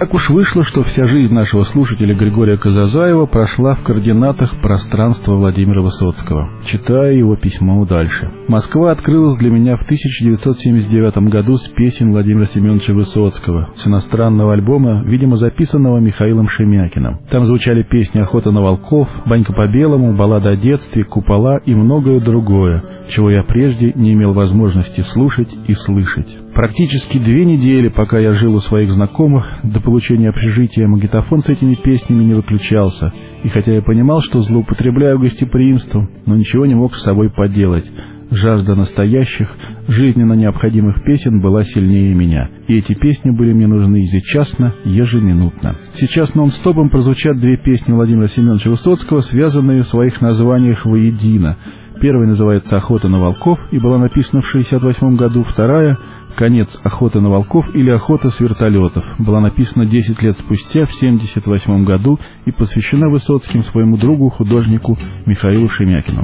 Так уж вышло, что вся жизнь нашего слушателя Григория Казазаева прошла в координатах пространства Владимира Высоцкого, читая его письмо дальше. Москва открылась для меня в 1979 году с песен Владимира Семеновича Высоцкого, с иностранного альбома, видимо, записанного Михаилом Шемякиным. Там звучали песни «Охота на волков», «Банька по белому», «Баллада о детстве», «Купола» и многое другое, чего я прежде не имел возможности слушать и слышать. Практически 2 недели, пока я жил у своих знакомых, до получения общежития, магнитофон с этими песнями не выключался, и хотя я понимал, что злоупотребляю гостеприимством, но ничего не мог с собой поделать. Жажда настоящих, жизненно необходимых песен была сильнее меня, и эти песни были мне нужны ежечасно, ежеминутно. Сейчас нон-стопом прозвучат 2 песни Владимира Семеновича Высоцкого, связанные в своих названиях воедино. Первая называется «Охота на волков» и была написана в 1968 году, вторая «Конец охоты на волков» или «Охота с вертолетов» была написана 10 лет спустя, в 1978 году, и посвящена Высоцким своему другу, художнику Михаилу Шемякину.